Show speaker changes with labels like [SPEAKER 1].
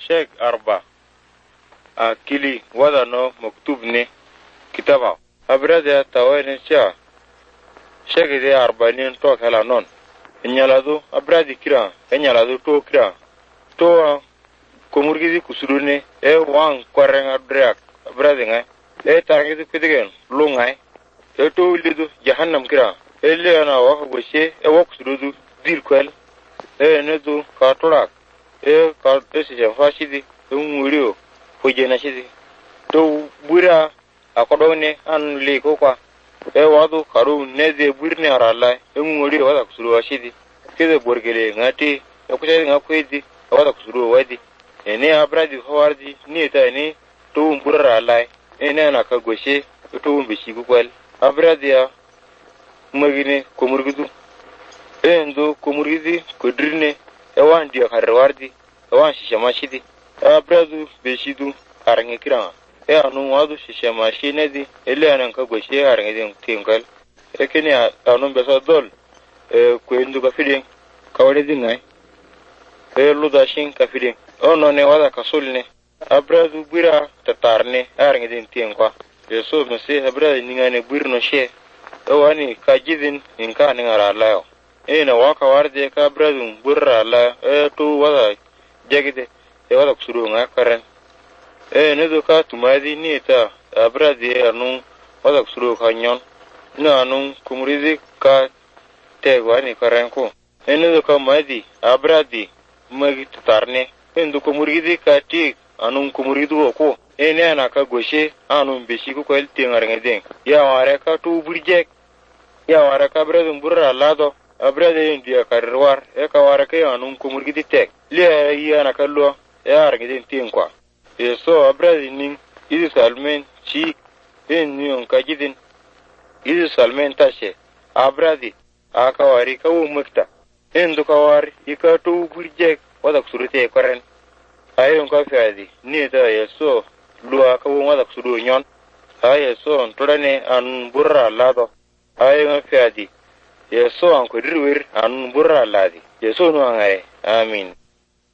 [SPEAKER 1] Sheikh Arba akili wada no maktub ne kitaba abrada tawani cha Sheikh de Arba ni to kala non nyalado abradi kira nyalado to kira to komurgizi kusurune wang kwareng adrak abradi ngai targizi kidigen lungai to lidu jahannam kira le ana wa goshe wa kusurudu dirkwel nedu katorak ka ese fashidi murio hojena shidi to bura akodone an le ko kwa wadu karu neze burne arala murio wada kusuru washidi kede borgele ngati kushari ngakwedi wada kusuru wadi ene abradi hawardi ni ta ni to mbura ala ene na ka goshe to mbishi gukwal abradia magine komurgudu endo komurgizi kodrine ewan dia karwardi ewan shishama shidi abradu beshidu arnge kiranga anu wadu shishama shinedi ele anan ka goshe arnge den tinkal ekeni anu besa dol kwendu ka fidin kawale dingai ludashin ka fidin ono ne wada kasulne abradu bira tatarne arnge den tinkwa yeso mse abradu ningane birno she ewani kajidin inka ningara layo ina waka warde ka bradun burra la to wada jagide wada kusuru ngakaren nedo ka tumadi ni ta abradi anu wada kusuru kanyon na anu kumurizi ka tegwani karen ko nedo ka madi abradi magi tarne endo kumurizi ka ti anu kumuridu ko ene na ka goshe anu beshi ko el tingarngeden ya ware ka to burjek ya ware ka bradun burra lado abrade india karwar kawara ke anun kumurgidi tek le yana kallo ya argidin tinkwa so abrade nin idi salmen chi ni on kajidin idi salmen tashe abrade akawari kawu mukta endu kawari ikatu burjek wada kusurite karen ayon ka fiadi ni da yeso luwa kawu wada kusuru nyon ayeso todane an burra lado ayon fiadi yeso an ko dirwir an burra ladi yeso no ngare amin